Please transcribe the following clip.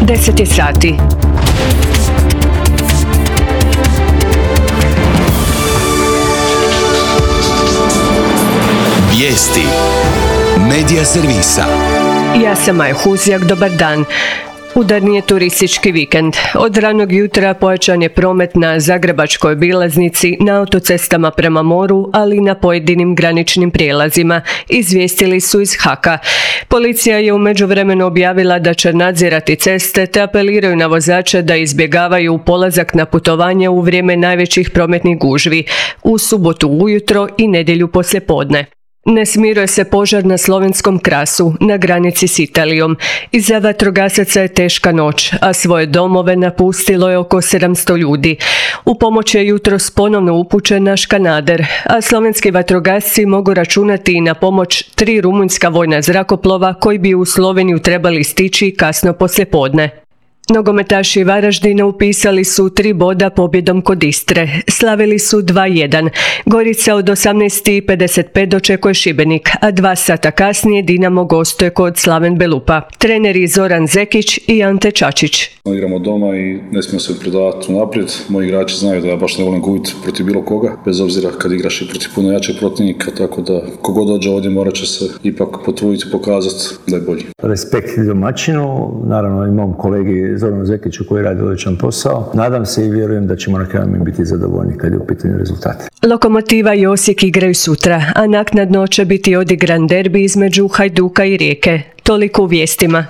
10 je sati. Vijesti Medija servisa. Ja sam Maja Huzjak, dobar dan. Udarni je turistički vikend. Od ranog jutra pojačan je promet na Zagrebačkoj obilaznici, na autocestama prema moru, ali i na pojedinim graničnim prijelazima, izvijestili su iz HAK-a. Policija je u međuvremenu objavila da će nadzirati ceste te apeliraju na vozače da izbjegavaju polazak na putovanje u vrijeme najvećih prometnih gužvi, u subotu ujutro i nedjelju poslijepodne. Ne smiruje se požar na slovenskom Krasu, na granici s Italijom. Iza vatrogasaca je teška noć, a svoje domove napustilo je oko 700 ljudi. U pomoć je jutros ponovno upućen naš kanader, a slovenski vatrogasci mogu računati i na pomoć 3 rumunjska vojna zrakoplova koji bi u Sloveniju trebali stići kasno poslijepodne. Nogometaši Varaždina upisali su 3 boda pobjedom kod Istre. Slavili su 2:1. Gorica od 18:55 dočekuje Šibenik, a 2 sata kasnije Dinamo gostuje kod Slaven Belupa. Treneri Zoran Zekić i Ante Čačić. Igramo doma i ne smijemo se prodavati unaprijed. Moji igrači znaju da ja baš ne volim gubiti protiv bilo koga, bez obzira kad igraš i protiv puno jačeg protivnika, tako da kogod dođe ovdje morat će se ipak potruditi i pokazati da je bolji. Respekt domaćinu, naravno imam kolegi Zoranu Zekiću koji radi odličan posao. Nadam se i vjerujem da ćemo na kraju mi biti zadovoljni kad je u pitanju rezultat. Lokomotiva i Osijek igraju sutra, a naknadno će biti odigran derbi između Hajduka i Rijeke. Toliko u vijestima.